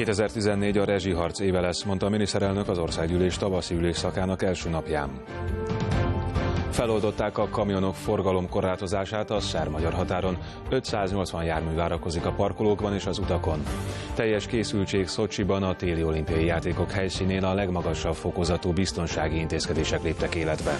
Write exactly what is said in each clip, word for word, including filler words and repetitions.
kétezer-tizennégy a rezsiharc éve lesz, mondta a miniszterelnök az országgyűlés tavaszi ülésszakának első napján. Feloldották a kamionok forgalomkorlátozását a szerb-magyar határon. ötszáznyolcvan jármű várakozik a parkolókban és az utakon. Teljes készültség Szocsiban, a téli olimpiai játékok helyszínén a legmagasabb fokozatú biztonsági intézkedések léptek életbe.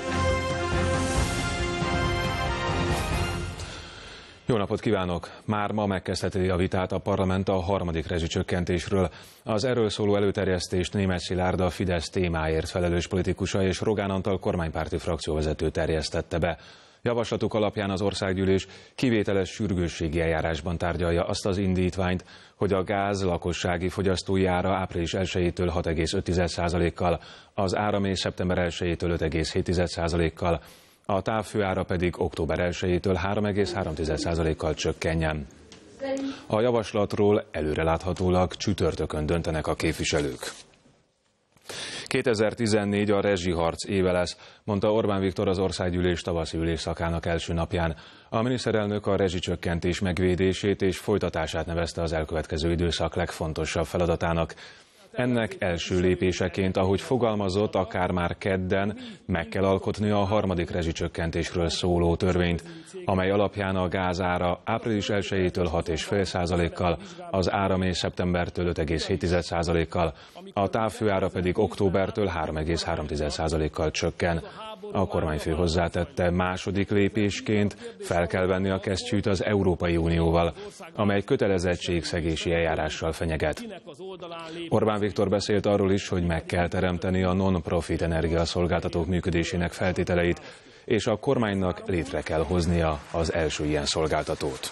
Jó napot kívánok! Már ma megkezdheti a vitát a parlament a harmadik rezsicsökkentésről. Az erről szóló előterjesztést Németh Szilárd, a Fidesz témáért felelős politikusa és Rogán Antal kormánypárti frakcióvezető terjesztette be. Javaslatuk alapján az országgyűlés kivételes sürgősségi eljárásban tárgyalja azt az indítványt, hogy a gáz lakossági fogyasztói ára április elsejétől hat egész öt százalékkal, az áram és szeptember elsejétől öt egész hét százalékkal, a távfőára pedig október elsejétől három egész három százalékkal csökkenjen. A javaslatról előreláthatólag csütörtökön döntenek a képviselők. kétezer-tizennégy a rezsiharc éve lesz, mondta Orbán Viktor az országgyűlés tavaszi ülésszakának első napján. A miniszterelnök a rezsicsökkentés megvédését és folytatását nevezte az elkövetkező időszak legfontosabb feladatának. Ennek első lépéseként, ahogy fogalmazott, akár már kedden meg kell alkotni a harmadik rezsicsökkentésről szóló törvényt, amely alapján a gázára április elsejétől hat egész öt százalékkal, az áram és szeptembertől öt egész hét százalékkal, a távfőára pedig októbertől három egész három százalékkal csökken. A kormányfő hozzátette, második lépésként fel kell venni a kesztyűt az Európai Unióval, amely kötelezettségszegési eljárással fenyeget. Orbán Viktor beszélt arról is, hogy meg kell teremteni a non-profit energiaszolgáltatók működésének feltételeit, és a kormánynak létre kell hoznia az első ilyen szolgáltatót.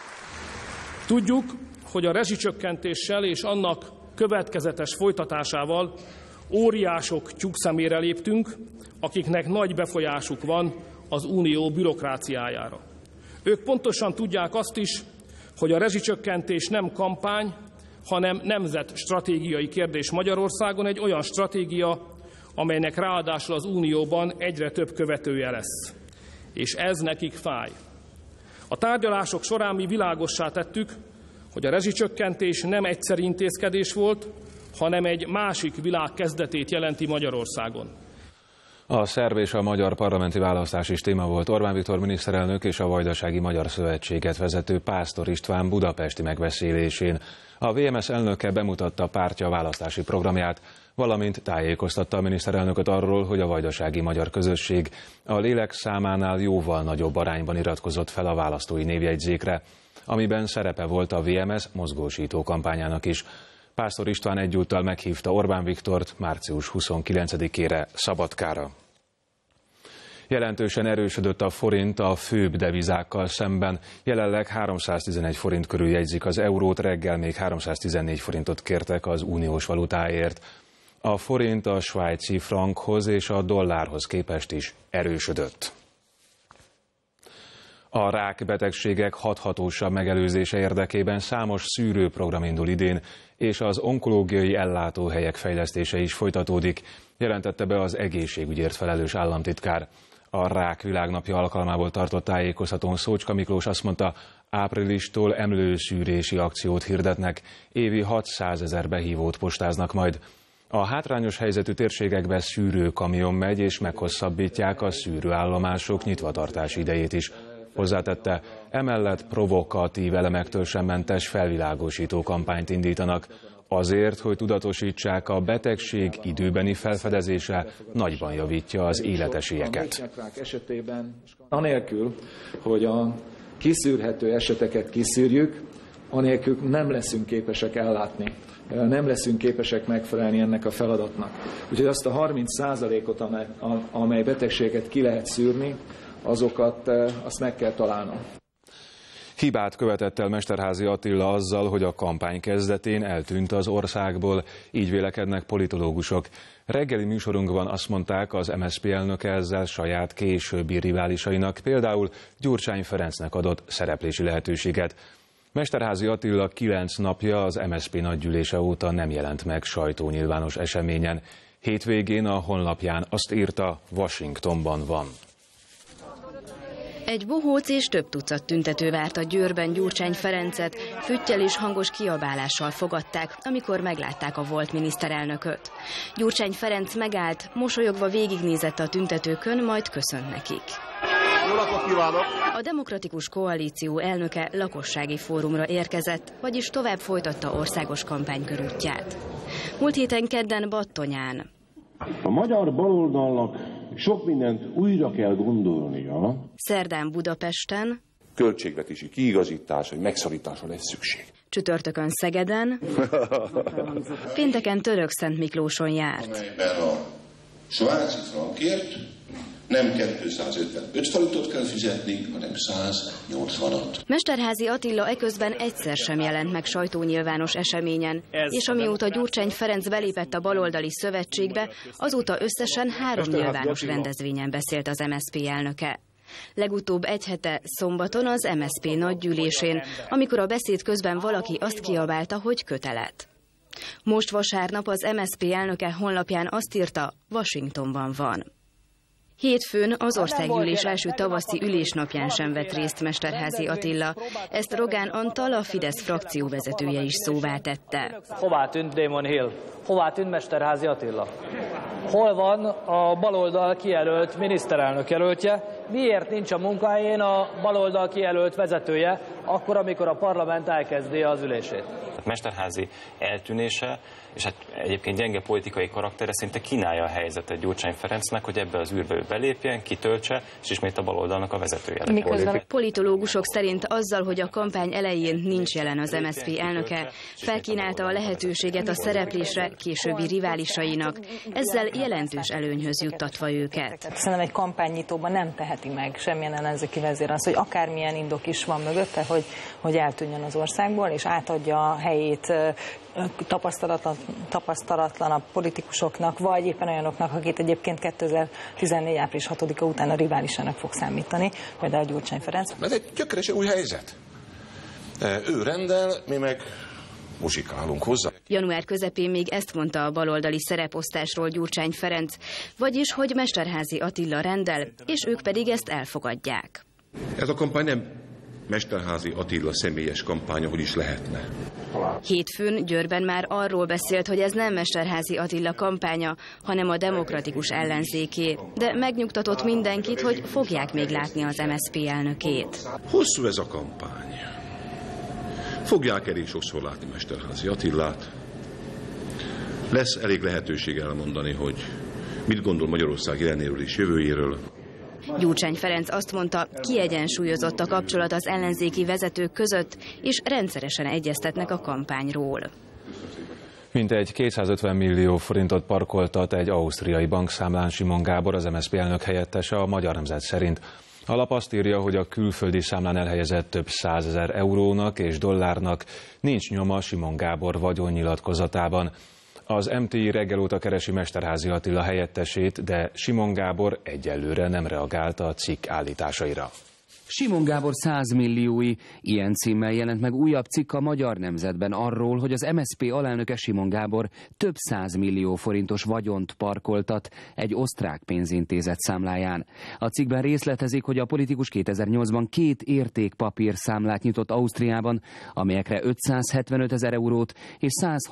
Tudjuk, hogy a rezsicsökkentéssel és annak következetes folytatásával óriások tyúkszemére léptünk, akiknek nagy befolyásuk van az unió bürokráciájára. Ők pontosan tudják azt is, hogy a rezsicsökkentés nem kampány, hanem nemzetstratégiai kérdés Magyarországon, egy olyan stratégia, amelynek ráadásul az unióban egyre több követője lesz. És ez nekik fáj. A tárgyalások során mi világossá tettük, hogy a rezsicsökkentés nem egyszeri intézkedés volt, hanem egy másik világ kezdetét jelenti Magyarországon. A szerb és a magyar parlamenti választás is téma volt. Orbán Viktor miniszterelnök és a Vajdasági Magyar Szövetséget vezető Pásztor István budapesti megbeszélésén. A vé em es elnöke bemutatta pártja választási programját, valamint tájékoztatta a miniszterelnököt arról, hogy a vajdasági magyar közösség a lélek számánál jóval nagyobb arányban iratkozott fel a választói névjegyzékre, amiben szerepe volt a vé em es mozgósító kampányának is. Pásztor István egyúttal meghívta Orbán Viktort március huszonkilencedikére Szabadkára. Jelentősen erősödött a forint a főbb devizákkal szemben. Jelenleg háromszáztizenegy forint körül jegyzik az eurót, reggel még háromszáztizennégy forintot kértek az uniós valutáért. A forint a svájci frankhoz és a dollárhoz képest is erősödött. A rákbetegségek hathatósabb megelőzése érdekében számos szűrőprogram indul idén, és az onkológiai ellátóhelyek fejlesztése is folytatódik, jelentette be az egészségügyért felelős államtitkár. A Rák Világnapja alkalmából tartott tájékoztatón Szócska Miklós azt mondta, áprilistól emlőszűrési akciót hirdetnek, évi hatszázezer behívót postáznak majd. A hátrányos helyzetű térségekbe szűrőkamion megy, és meghosszabbítják a szűrőállomások nyitvatartási idejét is. Hozzátette, emellett provokatív elemektől sem mentes felvilágosító kampányt indítanak, azért, hogy tudatosítsák, a betegség időbeni felfedezése nagyban javítja az életesélyeket. Anélkül, hogy a kiszűrhető eseteket kiszűrjük, anélkül nem leszünk képesek ellátni, nem leszünk képesek megfelelni ennek a feladatnak. Úgyhogy azt a harminc százalékot, amely, amely betegséget ki lehet szűrni, azokat azt meg kell találnom. Hibát követett el Mesterházy Attila azzal, hogy a kampány kezdetén eltűnt az országból, így vélekednek politológusok. Reggeli műsorunkban azt mondták, az em es zé pé elnöke ezzel saját későbbi riválisainak, például Gyurcsány Ferencnek adott szereplési lehetőséget. Mesterházy Attila kilenc napja az em es zé pé nagygyűlése óta nem jelent meg sajtónyilvános eseményen. Hétvégén a honlapján azt írta, Washingtonban van. Egy bohóc és több tucat tüntető várta Győrben Gyurcsány Ferencet, füttyel és hangos kiabálással fogadták, amikor meglátták a volt miniszterelnököt. Gyurcsány Ferenc megállt, mosolyogva végignézett a tüntetőkön, majd köszönt nekik. Jó napot kívánok! A Demokratikus Koalíció elnöke lakossági fórumra érkezett, vagyis tovább folytatta országos kampánykörútját. Múlt héten kedden Battonyán. A magyar baloldalnak sok mindent újra kell gondolnia. Szerdán Budapesten. Költségvetési kiigazítás, vagy megszorításra lesz szükség. Csütörtökön Szegeden. Pénteken Törökszentmiklóson járt. Amelyben a svájci frankért nem kétszázötvenöt forintot kell fizetni, hanem száznyolcvanat. Mesterházy Attila eközben egyszer sem jelent meg sajtónyilvános eseményen, Ez és amióta Gyurcsány Ferenc belépett a baloldali szövetségbe, azóta összesen három nyilvános rendezvényen beszélt az em es zé pé elnöke. Legutóbb egy hete szombaton az em es zé pé nagygyűlésén, amikor a beszéd közben valaki azt kiabálta, hogy kötelet. Most vasárnap az em es zé pé elnöke honlapján azt írta, Washingtonban van. Hétfőn az országgyűlés első tavaszi ülésnapján sem vett részt Mesterházy Attila. Ezt Rogán Antal, a Fidesz frakcióvezetője is szóvá tette. Hová tűnt Damon Hill? Hová tűnt Mesterházy Attila? Hol van a baloldal kijelölt miniszterelnök jelöltje? Miért nincs a munkahelyén a baloldal kijelölt vezetője, akkor, amikor a parlament elkezdi az ülését? Mesterházy eltűnése, és hát egyébként gyenge politikai karaktere szinte kínálja a helyzetet Gyurcsány Ferencnek, hogy ebbe az űrbe ő belépjen, kitöltse, és ismét a baloldalnak a vezetője lett. Miközben politológusok szerint azzal, hogy a kampány elején nincs jelen az em es zé pé elnöke, felkínálta a lehetőséget a szereplésre későbbi riválisainak, ezzel jelentős előnyhöz juttatva őket. Szerintem egy kampánynyitóban nem teheti meg semmilyen ellenzéki vezér az, hogy akármilyen indok is van mögötte, hogy, hogy eltűnjön az országból, és átadja a helyét tapasztalatlan, tapasztalatlanabb politikusoknak, vagy éppen olyanoknak, akit egyébként kétezer-tizennégy április hatodika után a riválisának fog számítani, például Gyurcsány Ferenc. Ez egy gyökeresen új helyzet. Ő rendel, mi meg muzsikálunk hozzá. Január közepén még ezt mondta a baloldali szereposztásról Gyurcsány Ferenc, vagyis, hogy Mesterházy Attila rendel, és ők pedig ezt elfogadják. Ez a kampány nem Mesterházy Attila személyes kampánya, hogy is lehetne. Hétfőn Győrben már arról beszélt, hogy ez nem Mesterházy Attila kampánya, hanem a demokratikus ellenzéké, de megnyugtatott mindenkit, hogy fogják még látni az em es zé pé elnökét. Hosszú ez a kampány. Fogják elég sokszor látni Mesterházy Attilát. Lesz elég lehetőség elmondani, hogy mit gondol Magyarország jelenéről és jövőjéről. Gyurcsány Ferenc azt mondta, kiegyensúlyozott a kapcsolat az ellenzéki vezetők között, és rendszeresen egyeztetnek a kampányról. Mintegy kétszázötven millió forintot parkoltat egy ausztriai bankszámlán Simon Gábor, az em es zé pé elnök helyettese, a Magyar Nemzet szerint. A lap azt írja, hogy a külföldi számlán elhelyezett több százezer eurónak és dollárnak nincs nyoma Simon Gábor vagyonnyilatkozatában. Az em té i reggel óta keresi Mesterházy Attila helyettesét, de Simon Gábor egyelőre nem reagált a cikk állításaira. Simon Gábor százmilliói. Ilyen címmel jelent meg újabb cikk a Magyar Nemzetben arról, hogy az em es zé pé alelnöke Simon Gábor több százmillió forintos vagyont parkoltat egy osztrák pénzintézet számláján. A cikkben részletezik, hogy a politikus kétezer-nyolcban két értékpapír számlát nyitott Ausztriában, amelyekre ötszázhetvenöt ezer eurót és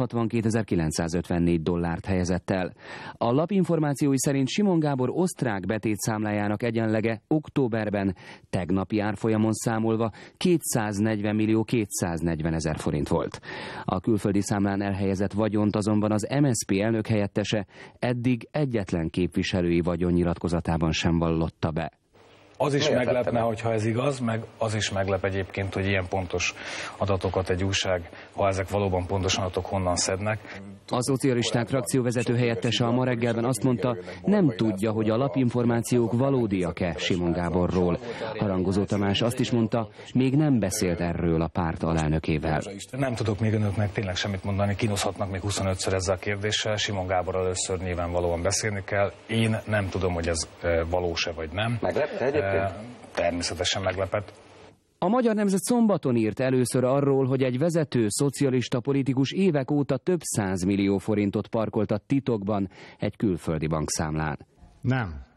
százhatvankétezer-kilencszázötvennégy dollárt helyezett el. A lap információi szerint Simon Gábor osztrák betétszámlájának egyenlege októberben tegnap árfolyamon számolva kétszáznegyven millió kétszáznegyven ezer forint volt. A külföldi számlán elhelyezett vagyont azonban az em es zé pé elnök helyettese eddig egyetlen képviselői vagyonnyilatkozatában sem vallotta be. Az is meglepne, hogyha ez igaz, meg az is meglep egyébként, hogy ilyen pontos adatokat egy újság, ha ezek valóban pontos adatok, honnan szednek. A szocialisták frakcióvezető helyettese a Ma reggelben azt mondta, nem tudja, hogy a lapinformációk valódiak-e Simon Gáborról. Harangozó Tamás azt is mondta, még nem beszélt erről a párt alelnökével. Nem tudok még önöknek tényleg semmit mondani, kínoszhatnak még huszonötször ezzel a kérdéssel. Simon Gábor először nyilvánvalóan beszélni kell. Én nem tudom, hogy ez valós-e vagy nem. Meglepte egyébként? Természetesen meglepett. A Magyar Nemzet szombaton írt először arról, hogy egy vezető szocialista politikus évek óta több százmillió forintot parkoltat titokban egy külföldi bankszámlán. Nem.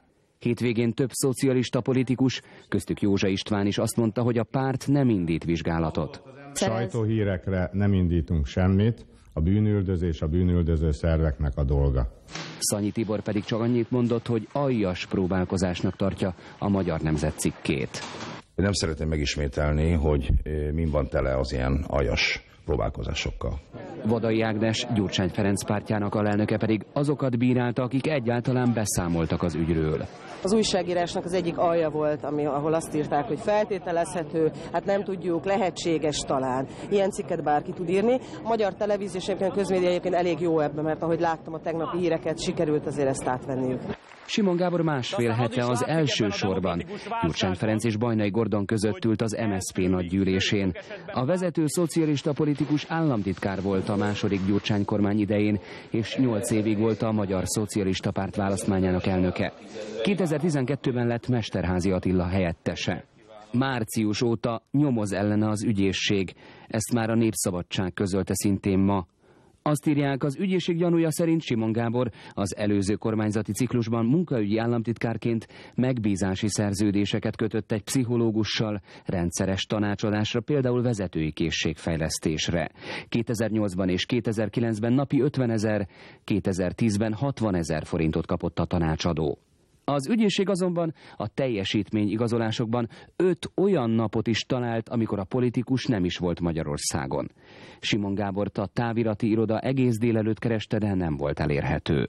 Hétvégén több szocialista politikus, köztük Józsa István is azt mondta, hogy a párt nem indít vizsgálatot. Sajtóhírekre nem indítunk semmit, a bűnüldözés a bűnüldöző szerveknek a dolga. Szanyi Tibor pedig csak annyit mondott, hogy aljas próbálkozásnak tartja a Magyar Nemzet cikkét. Nem szeretném megismételni, hogy min van tele az ilyen aljas próbálkozásokkal. Vadai Ágnes, Gyurcsány Ferenc pártjának alelnöke pedig azokat bírálta, akik egyáltalán beszámoltak az ügyről. Az újságírásnak az egyik alja volt, ami, ahol azt írták, hogy feltételezhető, hát nem tudjuk, lehetséges talán. Ilyen cikket bárki tud írni. A magyar televízió és közmédia egyébként elég jó ebben, mert ahogy láttam a tegnapi híreket, sikerült azért ezt átvenniük. Simon Gábor másfél hete az első sorban. Gyurcsány Ferenc és Bajnai Gordon között ült az em es zé pé nagygyűlésén. A vezető szocialista politikus államtitkár volt a második Gyurcsány kormány idején, és nyolc évig volt a Magyar Szocialista Párt választmányának elnöke. kétezer-tizenkettőben lett Mesterházy Attila helyettese. Március óta nyomoz ellene az ügyészség. Ezt már a Népszabadság közölte szintén ma. Azt írják, az ügyészség gyanúja szerint Simon Gábor az előző kormányzati ciklusban munkaügyi államtitkárként megbízási szerződéseket kötött egy pszichológussal, rendszeres tanácsadásra, például vezetői készségfejlesztésre. kétezer-nyolcban és kétezer-kilencben napi ötvenezer, kétezer-tízben hatvanezer forintot kapott a tanácsadó. Az ügyészség azonban a teljesítmény igazolásokban öt olyan napot is talált, amikor a politikus nem is volt Magyarországon. Simon Gábort a távirati iroda egész délelőtt kereste, de nem volt elérhető.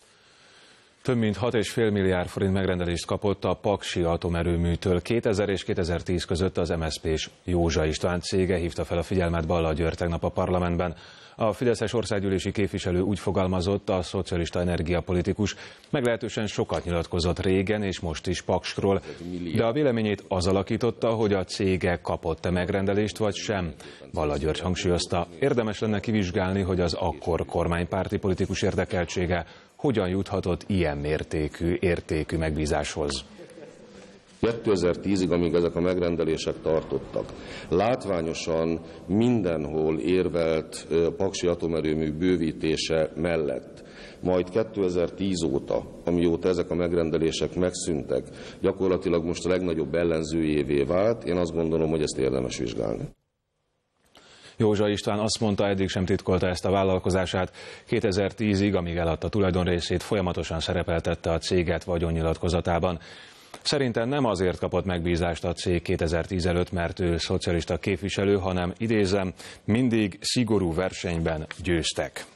Több mint hat egész öt milliárd forint megrendelést kapott a Paksi atomerőműtől. kétezer és kétezer-tíz között az em es zé pés Józsa István cége hívta fel a figyelmet Balla György tegnap a parlamentben. A fideszes országgyűlési képviselő úgy fogalmazott, a szocialista energiapolitikus meglehetősen sokat nyilatkozott régen és most is Paksról, de a véleményét az alakította, hogy a cége kapott-e megrendelést vagy sem. Balla György hangsúlyozta, érdemes lenne kivizsgálni, hogy az akkor kormánypárti politikus érdekeltsége hogyan juthatott ilyen mértékű, értékű megbízáshoz. kétezer-tízig, amíg ezek a megrendelések tartottak, látványosan mindenhol érvelt Paksi atomerőmű bővítése mellett. Majd kétezer-tíz óta, amióta ezek a megrendelések megszűntek, gyakorlatilag most a legnagyobb ellenzőjévé vált. Én azt gondolom, hogy ezt érdemes vizsgálni. Józsa István azt mondta, eddig sem titkolta ezt a vállalkozását. kétezer-tízig, amíg eladta tulajdonrészét, folyamatosan szerepeltette a céget vagyonnyilatkozatában. Szerintem nem azért kapott megbízást a cég kétezer-tíz előtt, mert ő szocialista képviselő, hanem idézem, mindig szigorú versenyben győztek.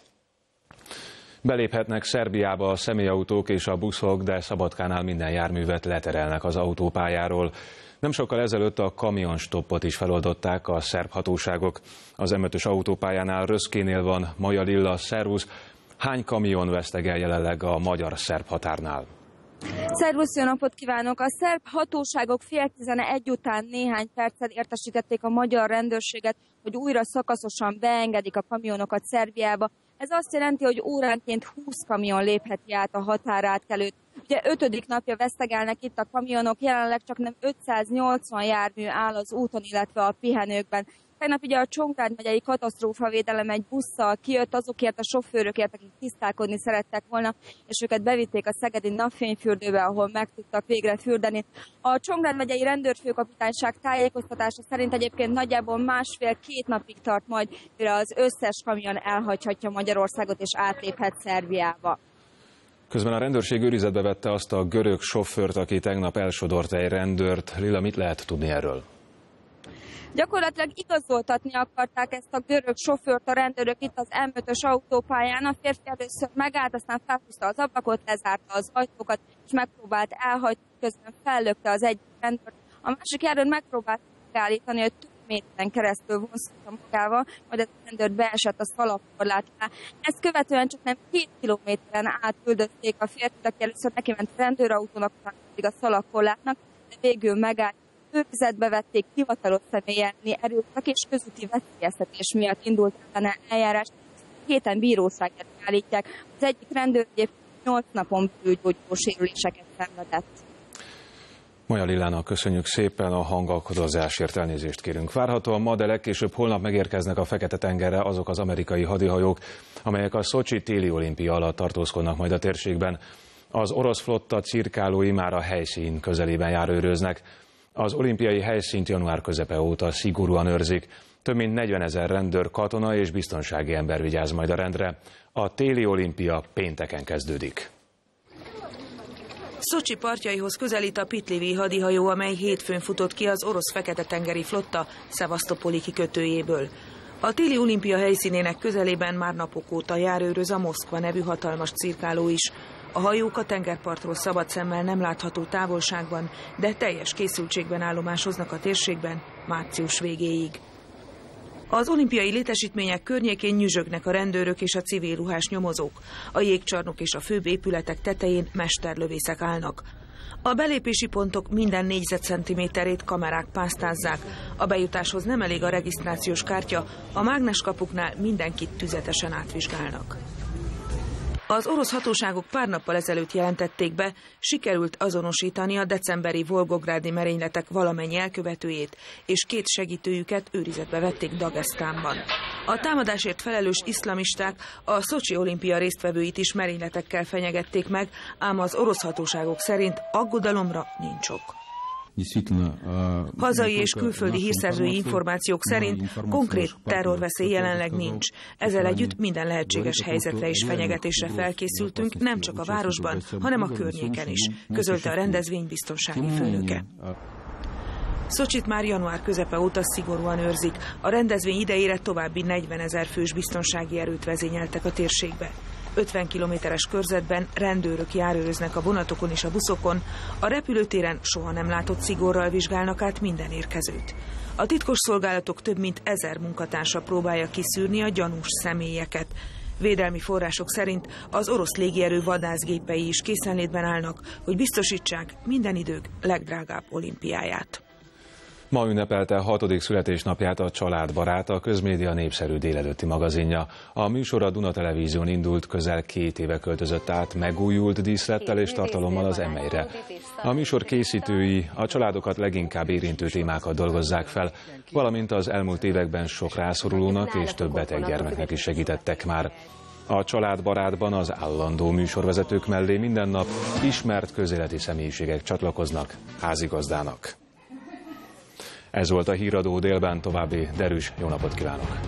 Beléphetnek Szerbiába a személyautók és a buszok, de Szabadkánál minden járművet leterelnek az autópályáról. Nem sokkal ezelőtt a kamionstoppot is feloldották a szerb hatóságok. Az em ötös autópályánál Röszkénél van. Maja Lilla, szervusz. Hány kamion vesztegel jelenleg a magyar-szerb határnál? Szervusz, jó napot kívánok! A szerb hatóságok fél tizenegy után néhány perccel értesítették a magyar rendőrséget, hogy újra szakaszosan beengedik a kamionokat Szerbiába. Ez azt jelenti, hogy óránként húsz kamion lépheti át a határátkelőt. Ugye ötödik napja vesztegelnek itt a kamionok, jelenleg csak nem ötszáznyolcvan jármű áll az úton, illetve a pihenőkben. Tegnap ugye a Csongrád megyei katasztrófavédelem egy busszal kijött azokért a sofőrökért, akik tisztálkodni szerettek volna, és őket bevitték a szegedi napfényfürdőbe, ahol meg tudtak végre fürdeni. A Csongrád megyei rendőrfőkapitányság tájékoztatása szerint egyébként nagyjából másfél-két napig tart majd, mire az összes kamion elhagyhatja Magyarországot és átléphet Szerbiába. Közben a rendőrség őrizetbe vette azt a görög sofőrt, aki tegnap elsodort egy rendőrt. Lilla, mit lehet tudni erről? Gyakorlatilag igazoltatni akarták ezt a görög sofőrt a rendőrök itt az em ötös autópályán. A férfi először megállt, aztán felhúzta az ablakot, lezárta az ajtókat, és megpróbált elhagyni, közben fellökte az egyik rendőrt. A másik járőr megpróbált megállítani, hogy több méteren keresztül vonszolta magával, majd a rendőr beesett a szalagkorlát alá. Ezt követően csak nem két kilométeren átküldözték a férfit, aki először neki ment a rendőrautónak, utána pedig a szalagkorlátnak, de végül megállt. Őrizetbe vették, hivatalos személy elleni erőszak és közúti veszélyeztetés miatt indult ellene eljárás. Héten bíróságra állítják. Az egyik rendőr nyolc napon belül gyógyulósérüléseket szenvedett. Maja Lillának köszönjük szépen, a hangalkodozásért elnézést kérünk. Várhatóan ma, de legkésőbb holnap megérkeznek a Fekete-tengerre azok az amerikai hadihajók, amelyek a Szocsi téli olimpia alatt tartózkodnak majd a térségben. Az orosz flotta cirkálói már a helyszín közelében járőröznek. Az olimpiai helyszínt január közepe óta szigorúan őrzik. Több mint negyvenezer rendőr, katona és biztonsági ember vigyáz majd a rendre. A téli olimpia pénteken kezdődik. Szocsi partjaihoz közelít a Pitlivi hadihajó, amely hétfőn futott ki az orosz Fekete-tengeri flotta Szevasztopoli kikötőjéből. A téli olimpia helyszínének közelében már napok óta járőröz a Moszkva nevű hatalmas cirkáló is. A hajók a tengerpartról szabad szemmel nem látható távolságban, de teljes készültségben állomásoznak a térségben március végéig. Az olimpiai létesítmények környékén nyüzsögnek a rendőrök és a civil ruhás nyomozók. A jégcsarnok és a főbb épületek tetején mesterlövészek állnak. A belépési pontok minden négyzetcentiméterét kamerák pásztázzák. A bejutáshoz nem elég a regisztrációs kártya, a mágneskapuknál mindenkit tüzetesen átvizsgálnak. Az orosz hatóságok pár nappal ezelőtt jelentették be, sikerült azonosítani a decemberi volgográdi merényletek valamennyi elkövetőjét, és két segítőjüket őrizetbe vették Dagesztánban. A támadásért felelős iszlamisták a Szocsi olimpia résztvevőit is merényletekkel fenyegették meg, ám az orosz hatóságok szerint aggodalomra nincs ok. Hazai és külföldi hírszerzői információk szerint konkrét terrorveszély jelenleg nincs. Ezzel együtt minden lehetséges helyzetre és fenyegetésre felkészültünk, nem csak a városban, hanem a környéken is, közölte a rendezvény biztonsági főnöke. Szocsit már január közepe óta szigorúan őrzik. A rendezvény idejére további negyvenezer fős biztonsági erőt vezényeltek a térségbe. ötven kilométeres körzetben rendőrök járőröznek a vonatokon és a buszokon, a repülőtéren soha nem látott szigorral vizsgálnak át minden érkezőt. A titkosszolgálatok több mint ezer munkatársa próbálja kiszűrni a gyanús személyeket. Védelmi források szerint az orosz légierő vadászgépei is készenlétben állnak, hogy biztosítsák minden idők legdrágább olimpiáját. Ma ünnepelte a hatodik születésnapját a Családbarát, a Közmédia népszerű délelőtti magazinja. A műsor a Duna Televízión indult, közel két éve költözött át megújult díszlettel és tartalommal az em egyre. A műsor készítői a családokat leginkább érintő témákat dolgozzák fel, valamint az elmúlt években sok rászorulónak és több beteg gyermeknek is segítettek már. A Családbarátban az állandó műsorvezetők mellé minden nap ismert közéleti személyiségek csatlakoznak házigazdának. Ez volt a Híradó délben, további derűs jó napot kívánok!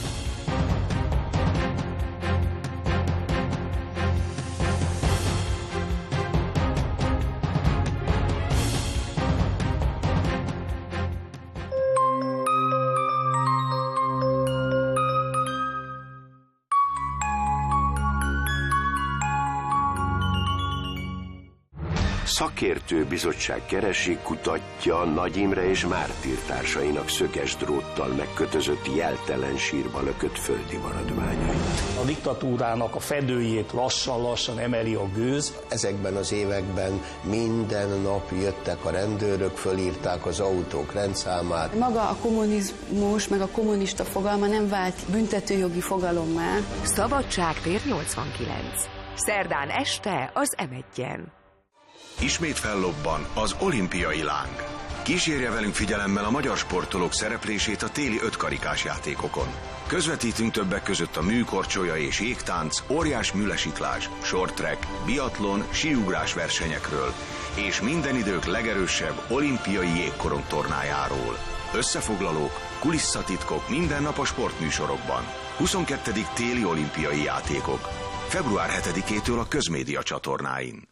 Szakértő bizottság keresi, kutatja Nagy Imre és Mártír társainak szöges dróttal megkötözött jeltelen sírba lökött földi maradványait. A diktatúrának a fedőjét lassan-lassan emeli a gőz. Ezekben az években minden nap jöttek a rendőrök, fölírták az autók rendszámát. Maga a kommunizmus, meg a kommunista fogalma nem vált büntetőjogi fogalommá. Szabadságtér nyolcvankilenc. Szerdán este az em egyen. Ismét fellobban az olimpiai láng. Kísérje velünk figyelemmel a magyar sportolók szereplését a téli ötkarikás játékokon. Közvetítünk többek között a műkorcsolya és jégtánc, óriás műlesiklás, shorttrack, biatlon, síugrás versenyekről és minden idők legerősebb olimpiai jégkorong tornájáról. Összefoglalók, kulisszatitkok minden nap a sportműsorokban. huszonkettő téli olimpiai játékok. február hetedikétől a Közmédia csatornáin.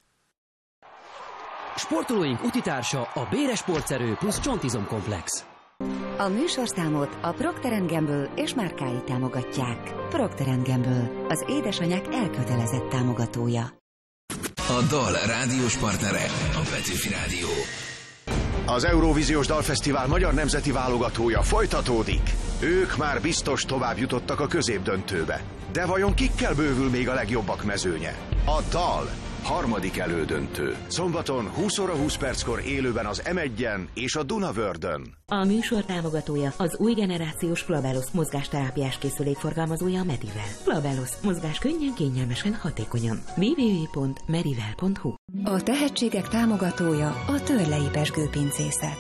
Sportolóink utitársa a Béres Sportszerő plusz csontizomkomplex. A műsorszámot a Procter and Gamble és márkái támogatják. Procter and Gamble, az édesanyák elkötelezett támogatója. A dal rádiós partnere a Petőfi Rádió. Az Eurovíziós Dalfesztivál magyar nemzeti válogatója folytatódik. Ők már biztos tovább jutottak a középdöntőbe. De vajon kikkel bővül még a legjobbak mezőnye? A dal harmadik elődöntő. Szombaton húsz óra húsz perckor élőben az em egyen és a Dunavördön. A műsor támogatója az új generációs Flabellus mozgásterápiás készülék forgalmazója a Medivel. Flabellus mozgás könnyen, kényelmesen, hatékonyan. double-u double-u double-u pont medivel pont hu. A tehetségek támogatója a Törlei Pezsgőpincészet.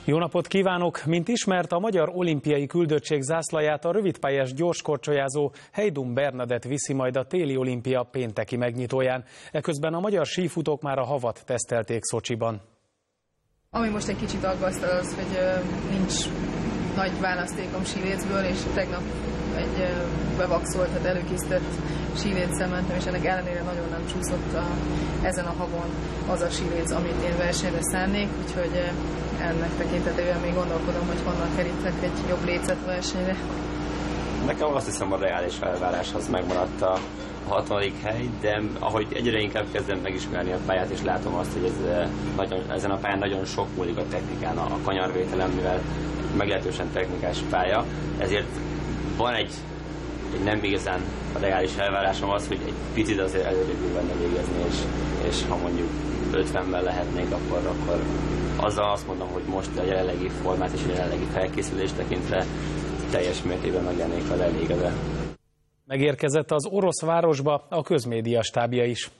Jó napot kívánok! Mint ismert, a Magyar Olimpiai Küldöttség zászlaját a rövidpályás gyorskorcsolyázó Heydum Bernadett viszi majd a téli olimpia pénteki megnyitóján. Eközben a magyar sífutók már a havat tesztelték Szocsiban. Ami most egy kicsit aggaszt az, hogy nincs nagy választékom sílécből, és tegnap egy bevakszolt, tehát előkészített síléccel mentem, és ennek ellenére nagyon nem csúszott a, ezen a havon az a síléc, amit én versenyre szánnék, úgyhogy ennek tekintetében még gondolkodom, hogy honnan kerítek egy jobb lécet versenyre. Nekem azt hiszem, a reális elvárás az megmaradt a hatvadik hely, de ahogy egyre inkább kezdem megismerni a pályát, és látom azt, hogy ez nagyon, ezen a pályán nagyon sok múlik a technikán, a kanyarvételem, mivel meglehetősen technikás pálya, ezért van egy, egy nem igazán a reális elvárásom az, hogy egy picit azért előrébb lenne végezni, és, és ha mondjuk ötvenben lehetnék, akkor, akkor azzal azt mondom, hogy most a jelenlegi formát és a jelenlegi felkészülést tekintve teljes mértékben meg lennék a elégedve. Megérkezett az orosz városba a közmédia stábja is.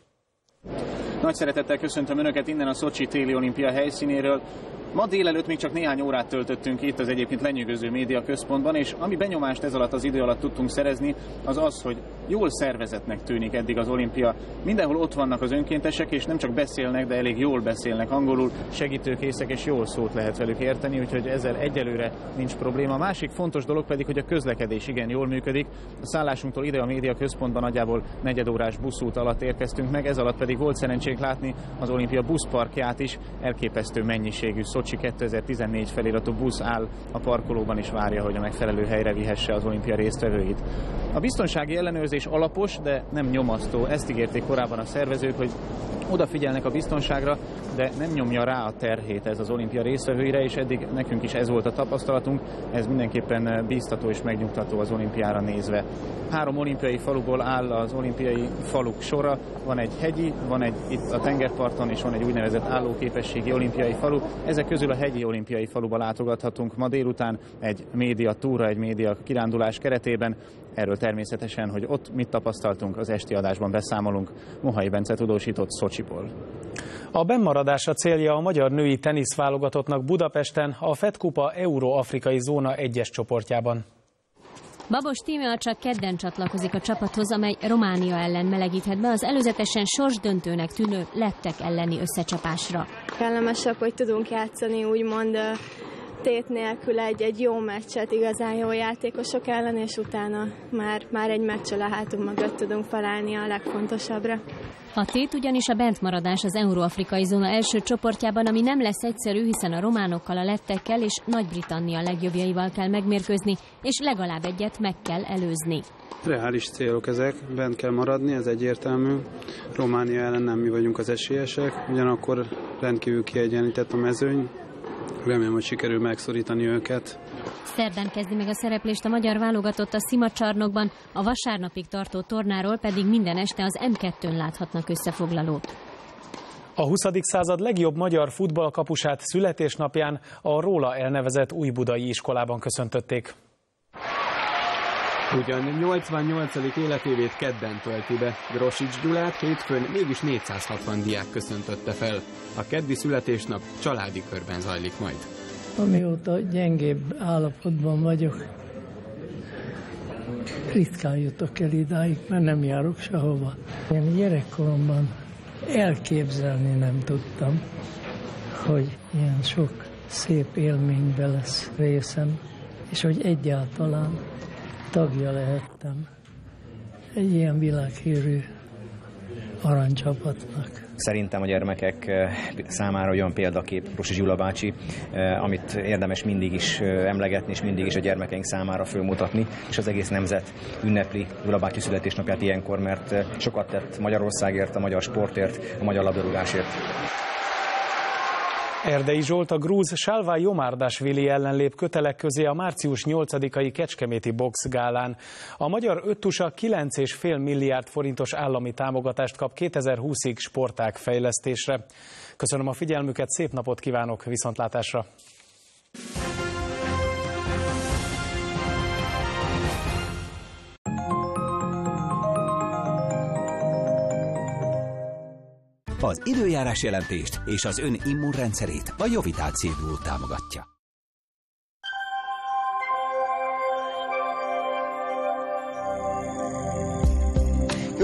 Nagy szeretettel köszöntöm Önöket innen a Szocsi téli olimpia helyszínéről. Ma délelőtt még csak néhány órát töltöttünk itt az egyébként lenyűgöző média központban, és ami benyomást ez alatt az idő alatt tudtunk szerezni, az az, hogy jól szervezettnek tűnik eddig az olimpia. Mindenhol ott vannak az önkéntesek, és nem csak beszélnek, de elég jól beszélnek angolul, segítőkészek, és jól szót lehet velük érteni, úgyhogy ezzel egyelőre nincs probléma. A másik fontos dolog pedig, hogy a közlekedés igen jól működik. A szállásunktól ide a média központban nagyjából negyedórás buszút alatt érkeztünk meg, ez alatt pedig volt szerencsénk látni az olimpia buszparkját is, elképesztő mennyiségű Szocsi kétezer-tizennégy feliratú busz áll a parkolóban, és várja, hogy a megfelelő helyre vihesse az olimpia résztvevőit. A biztonsági ellenőrzés alapos, de nem nyomasztó. Ezt ígérték korábban a szervezők, hogy odafigyelnek a biztonságra, de nem nyomja rá a terhét ez az olimpia résztvevőire, és eddig nekünk is ez volt a tapasztalatunk. Ez mindenképpen bíztató és megnyugtató az olimpiára nézve. Három olimpiai faluból áll az olimpiai faluk sora. Van egy hegyi, van egy itt a tengerparton, és van egy úgynevezett állóképességi olimpiai falu. Ezek közül a hegyi olimpiai faluba látogathatunk ma délután egy média túra, egy média kirándulás keretében. Erről természetesen, hogy ott mit tapasztaltunk, az esti adásban beszámolunk. Mohai Bence tudósított Szocsiból. A bennmaradás a célja a magyar női teniszválogatottnak Budapesten a Fed Kupa Euró-afrikai zóna egyes csoportjában. Babos Tímea csak kedden csatlakozik a csapathoz, amely Románia ellen melegíthet be az előzetesen sorsdöntőnek tűnő lettek elleni összecsapásra. Kellemesebb, hogy tudunk játszani úgymond tét nélkül egy, egy jó meccset igazán jó játékosok ellen, és utána már, már egy meccsel a hátunk mögött tudunk felállni a legfontosabbra. A tét ugyanis a bentmaradás az Euró-afrikai zóna első csoportjában, ami nem lesz egyszerű, hiszen a románokkal, a lettekkel és Nagy-Britannia legjobbjaival kell megmérkőzni, és legalább egyet meg kell előzni. Reális célok ezek, bent kell maradni, ez egyértelmű. Románia ellen nem mi vagyunk az esélyesek, ugyanakkor rendkívül kiegyenlített a mezőny. Remélem, hogy sikerül megszorítani őket. Szerdán kezdi meg a szereplést a magyar válogatott a Szimacsarnokban, a vasárnapig tartó tornáról pedig minden este az em kettőn láthatnak összefoglalót. A huszadik század legjobb magyar futballkapusát születésnapján a róla elnevezett újbudai iskolában köszöntötték. Ugyan nyolcvannyolcadik életévét kedden tölti be. Grosics Gyulát hétfőn mégis négyszázhatvan diák köszöntötte fel. A keddi születésnap családi körben zajlik majd. Amióta gyengébb állapotban vagyok, ritkán jutok el idáig, mert nem járok sehova. Én gyerekkoromban elképzelni nem tudtam, hogy ilyen sok szép élménybe lesz részem, és hogy egyáltalán tagja lehettem egy ilyen világhírű aranycsapatnak. Szerintem a gyermekek számára olyan példakép Grosics Gyula bácsi, amit érdemes mindig is emlegetni, és mindig is a gyermekeink számára fölmutatni, és az egész nemzet ünnepli Gyula bácsi születésnapját ilyenkor, mert sokat tett Magyarországért, a magyar sportért, a magyar labdarúgásért. Erdei Zsolt a grúz Salva Jomárdasvili ellen lép kötelek közé a március nyolcadikai kecskeméti boxgálán. A magyar öttusa kilenc egész öt milliárd forintos állami támogatást kap kétezer-húszig sportág fejlesztésre. Köszönöm a figyelmüket, szép napot kívánok, viszontlátásra! Az időjárás jelentést és az ön immunrendszerét a Jovitál Szép támogatja.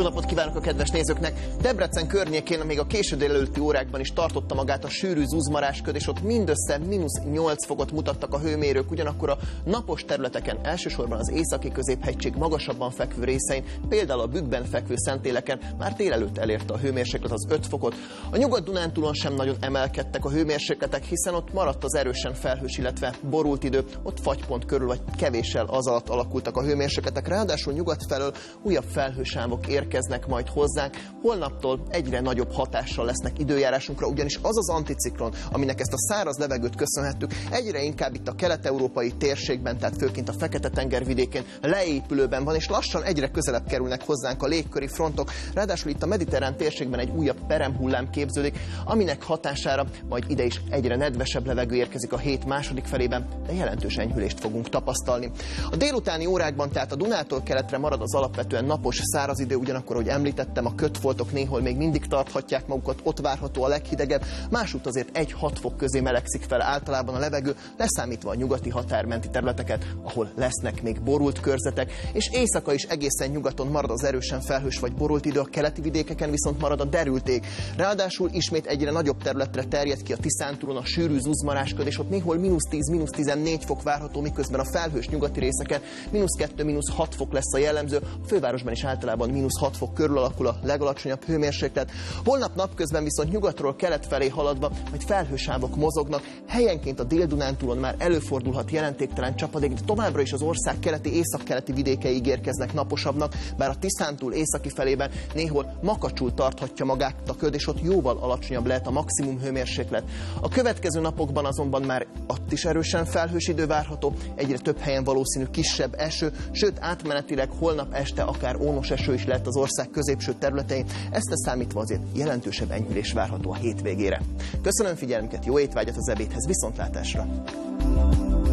napot kívánok a kedves nézőknek! Debrecen környékén még a késő délelőtti órákban is tartotta magát a sűrű zuzmarásköd, és ott mindössze mínusz nyolc fokot mutattak a hőmérők, ugyanakkor a napos területeken, elsősorban az északi középhegység magasabban fekvő részein, például a bükkben fekvő Szentéleken már délelőtt elérte a hőmérséklet az öt fokot. A Nyugat-Dunántúlon sem nagyon emelkedtek a hőmérsékletek, hiszen ott maradt az erősen felhős, illetve borult idő, ott fagypont körül vagy kevéssel az alatt alakultak a hőmérsékletek, ráadásul nyugat felől újabb felhősávok érkeznek majd hozzánk. Holnaptól egyre nagyobb hatással lesznek időjárásunkra, ugyanis az az anticiklon, aminek ezt a száraz levegőt köszönhettük, egyre inkább itt a kelet-európai térségben, tehát főként a Fekete-tenger vidékén leépülőben van, és lassan egyre közelebb kerülnek hozzánk a légköri frontok. Ráadásul itt a mediterrán térségben egy újabb peremhullám képződik, aminek hatására majd ide is egyre nedvesebb levegő érkezik a hét második felében, de jelentős enyhülést fogunk tapasztalni. A délutáni órákban tehát a Dunától keletre marad az alapvetően napos, száraz idő, ugyanakkor, ahogy említettem, a kötfoltok néhol még mindig tarthatják magukat, ott várható a leghidegebb, másút azért egy-hat fok közé melegszik fel általában a levegő, leszámítva a nyugati határmenti területeket, ahol lesznek még borult körzetek, és éjszaka is egészen nyugaton marad az erősen felhős vagy borult idő, a keleti vidékeken viszont marad a derült ég. Ráadásul ismét egyre nagyobb területre terjed ki a Tiszántúlon a sűrű zuzmarásköd, és ott néhol mínusz tíz, mínusz tizennégy fok várható, miközben a felhős nyugati részeken mínusz kettő, mínusz hat fok lesz a jellemző, a fővárosban is általában mínusz hat fok körül alakul a legalacsonyabb hőmérséklet. Holnap napközben viszont nyugatról kelet felé haladva, majd felhősávok mozognak, helyenként a Dél-Dunántúlon már előfordulhat jelentéktelen csapadék, de továbbra is az ország keleti, északkeleti vidékei ígérkeznek naposabbnak, bár a Tiszántúl északi felében néhol makacsul tarthatja magát a köd, és ott jóval alacsonyabb lehet a maximum hőmérséklet. A következő napokban azonban már ott is erősen felhős idő várható, egyre több helyen valószínű kisebb eső, sőt átmenetileg holnap este akár ónos eső is lehet az ország középső területein, ezt leszámítva azért jelentősebb enyhülés várható a hétvégére. Köszönöm figyelmüket, jó étvágyat az ebédhez, viszontlátásra!